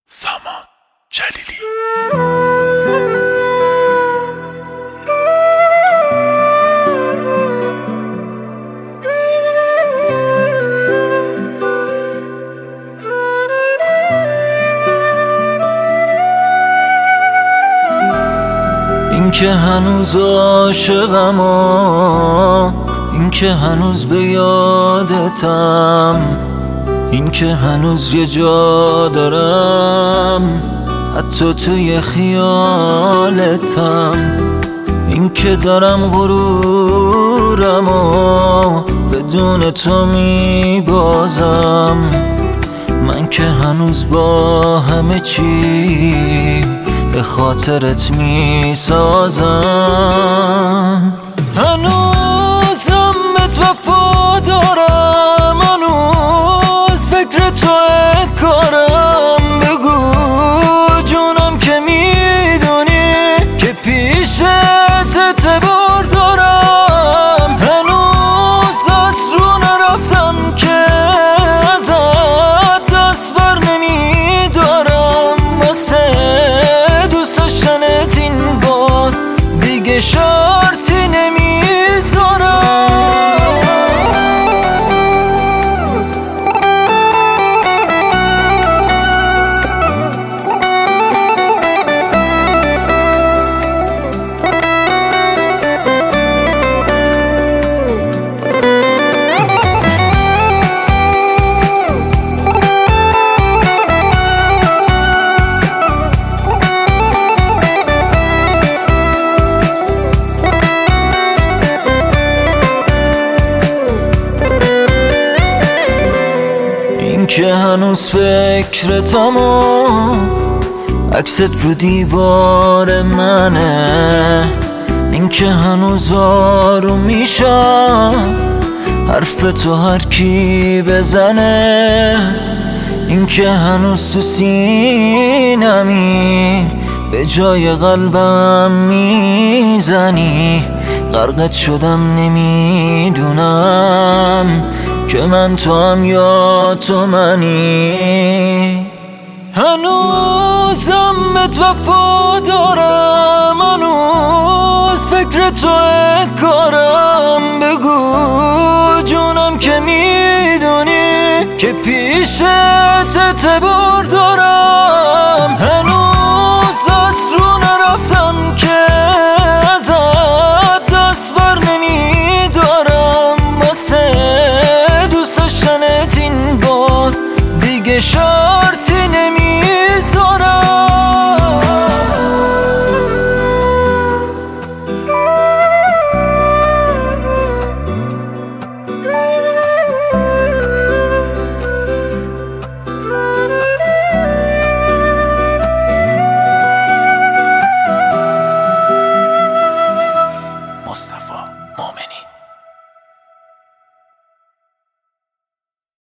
سامان جلیلی. این که هنوز عاشقم این که هنوز به یادتم، این که هنوز یه جا دارم حتی توی خیالتم، این که دارم غرورم بدون تو میبازم، من که هنوز با همه چی به خاطرت میسازم. هنوزم بهت وفا دارم، هنوز فکر توی کارم، بگو جونم که میدونی که پیشت اعتبار دارم، هنوز از رو نرفتم که ازت دست بر نمیدارم، واسه دوست داشتنت این بار دیگه شرطی نمیذارم. این که هنوز فکرتم عکست رو دیوار منه، این که هنوز آروم میشم حرف تو هر کی بزنه، این که هنوز تو سینمی به جای قلبم میزنی، غرقت شدم نمیدونم که من تو هم یا تو منی. هنوزم بهت وفا دارم، هنوز فکر توی کارم، بگو جونم که میدونی که پیشت اعتبار دارم، هنوز از رو نرفتم که ازت دست بر نمیدارم، واسه دوست داشتنت این بار دیگه